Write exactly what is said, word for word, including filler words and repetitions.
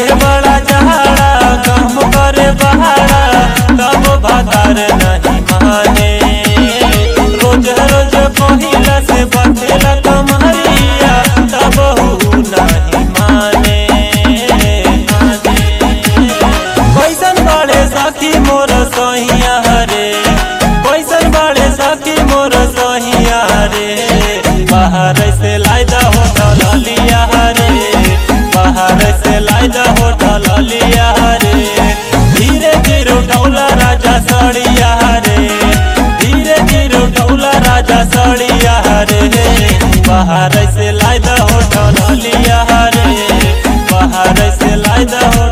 लागे बड़ा जहाड़ा काम करे बहाड़ा तब भातार नहीं माने रोज रोज पहिला से बखेला कमरिया तब नहीं माने कैसन बड़े सखी मोर सहिया रे कैसन बड़े सखी मोर सहिया रे बाहर से लाइदा होटल लिया रे बाहर से लाइदा होटल लिया रे धीरे धीरे उठौला राजा सड़िया रे धीरे धीरे उठौला राजा सड़िया रे बाहर से लाइदा होटल लिया रे बाहर से लाइदा